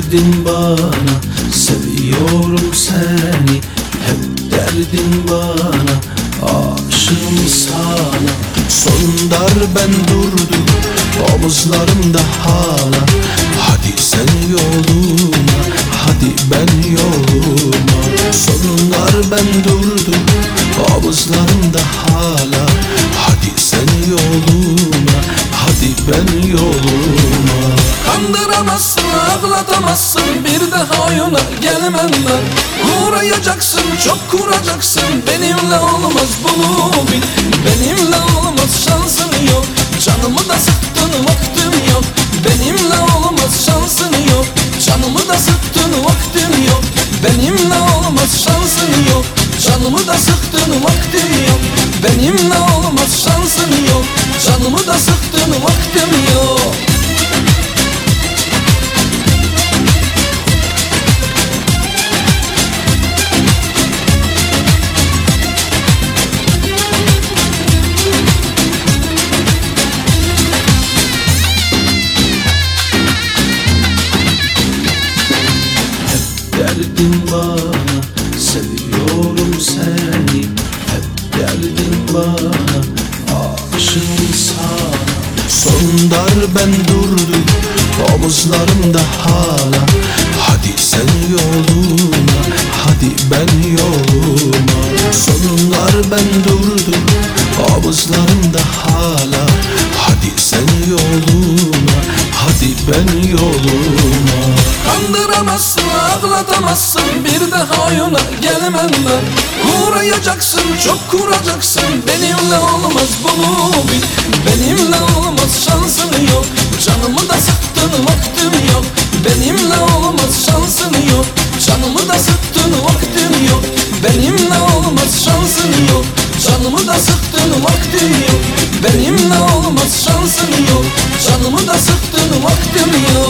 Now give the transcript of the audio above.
derdin bana, seviyorum seni. Hep derdin bana, aşığım sana. Son darben durdu omuzlarımda hala. Hadi sen yoluna, hadi ben yoluma. Son darben durdu omuzlarımda hala. Hadi sen yoluna, hadi ben yoluma. Kandıramazsın, ağlatamazsın, bir daha yola gelmenden. Uğrayacaksın, çok kuracaksın, benimle olmaz bunu bil. Benimle olmaz, şansın yok, canımı da sıktın, vaktim yok. Benimle olmaz, şansın yok, canımı da sıktın, vaktim yok. Benimle olmaz, şansın yok, canımı da sıktın, vaktim yok. Benimle olmaz, şansın yok, canımı da sıktın, vaktim yok. Derdin bana, seviyorum seni. Hep derdin bana, aşığım sana. Son darben durdu omuzlarımda hala. Hadi sen yoluna, hadi ben yoluma. Son darben durdu omuzlarımda hala. Hadi sen yoluna, hadi ben yoluma. Kandıramazsın, ağlatamazsın, bir daha yola gelmenden. Uğrayacaksın, çok kuracaksın, benimle olmaz bunu bil. Benimle olmaz, şansın yok, canımı da sıktın, vaktim yok. Benimle olmaz, şansın yok, canımı da sıktın, vaktim yok. Benimle olmaz, şansın yok, canımı da sıktın, vaktim yok. Benimle olmaz, şansın yok, canımı da sıktın, vaktim yok.